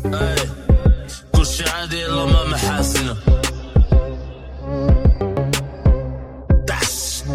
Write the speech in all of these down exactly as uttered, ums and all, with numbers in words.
اي كلشي عادي الا ما محاسنه. دعس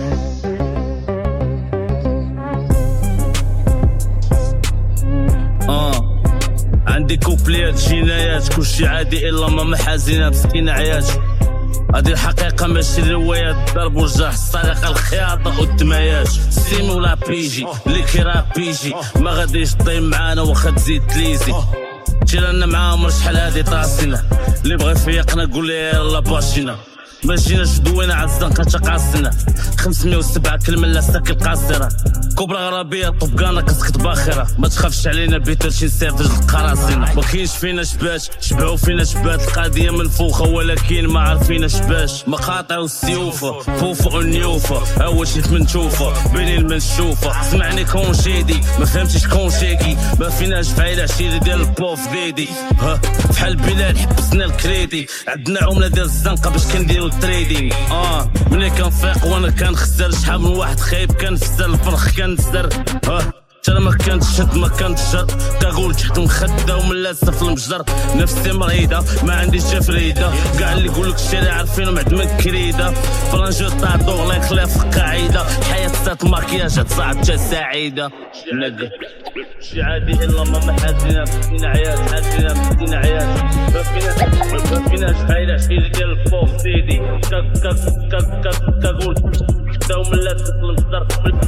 اه عندي كوبليات جنايات، كلشي عادي الا ما محازنه مسكين عيات. هادي الحقيقة ماشي روايات، ضرب وجرح السرقة الخياطة والدمايات. سيمي ولا بيجي اللي كيراه بيجي ما غاديش طيب معانا واخا تزيد تليزي. تيرانا معاهم شحال هادي طاسينا، اللي بغا يفيقنا قولي يلا باشينا. ما جيناش دوينا على الزنقة تقاسنا، خمسمية وسبعة كلمة لا ساكن قاصرة. كبرى غربية طبقانا كسكت باخرة، ما تخافش علينا بيترشي نسير في القراصنة. ما كاينش فينا شباش شبعوا فينا شبات، القضية منفوخة ولكن ما عارفين شباش. مقاطع والسيوفة فوفة ونيوفة، أول شي من تشوفة بيني المنشوفة. سمعني كونشيدي ما فهمتيش كونشيكي، ما فيناش فايلة عشيري ديال البوف ديدي. ها بحال بلال حبسنا الكريدي، عندنا عملة ديال الزنقة باش كنديرو تريدينغ. اه ملي كنفيق وانا كنخسر، شحال من واحد خايب كنفسر الفرخ كنسر. اه ترى ما كانت شد ما كانت جر، كنقول تحت مخده ومن لاسه في المجر. نفسي مريضه ما عنديش فريده، كاع اللي يقولك الشارع عارفينهم عندهم كريده. فرنجو طاع دوغ لا خلاف قاعده، الحياه سات ماكياج تصعب تا سعيده. نق شي عادي الا ما محاسنه مسكين عيات، حاسين مسكين عيات. ما فيناش ما فيناش فايده عشيري ديال الفوق سيدي. كك كك كك كنقول حتى ومن لاسه في المجر،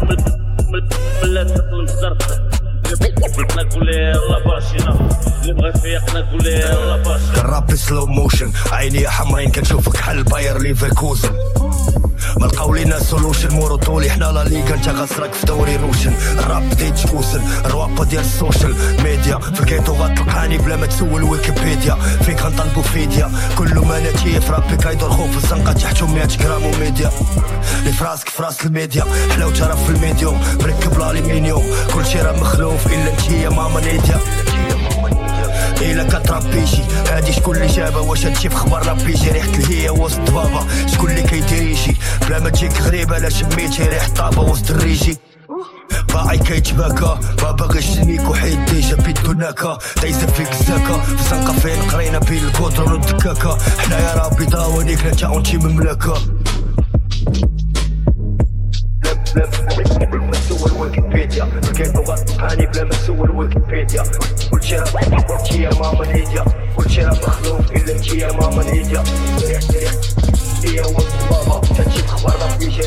من لاسه في المجر. نقول يلا باشينا، اللي بغا يفيق نقول يلا باشينا. كنرابي سلو موشن، عيني حمرين كنشوفك حل باير ليفركوزن. ما لقاو لينا سولوشن، مورو طولي حنا لا ليغا انت غاسرك في دوري روشن. الراب بديت تكوسن الروابا ديال السوشيال ميديا، في الكيتو غتلقاني بلا ما تسول ويكيبيديا. فين كنطلبو فيديا كله ما نتيه، في رابي كايدور خوف في الزنقه تحتو مية غرام وميديا. لي فراسك فراس الميديا حلاو ترى في الميديوم، مركب الالومنيوم كلشي راه مخلوف الا نتيا ماما نيديا. إلا كترابيشي هادي شكون اللي جابها، واش هادشي في خبر رابيجي؟ ريحة الهيا وسط بابا شكون اللي كيديريجي؟ بلا ما تجيك غريبة لا شميتي ريح طابة وسط الريجي. باعي كيتباكا ما باغيش نيك وحيد ديجا بيدو ناكا، دايزة فيك الزاكا في زنقة فين قرينا بين الكودرون والدكاكا. حنايا راه بيضا ونيك نتا اونتي مملكة. بلا ما تسول ويكيبيديا، كيفو غتلقاني بلا ما تسول ويكيبيديا. كلشي راه انتي يا ماما نيديا، كلشي راه مخلوق الا انتي يا ماما نيديا. ريح ريح هي وسط بابا تجي في خبر راه فيجي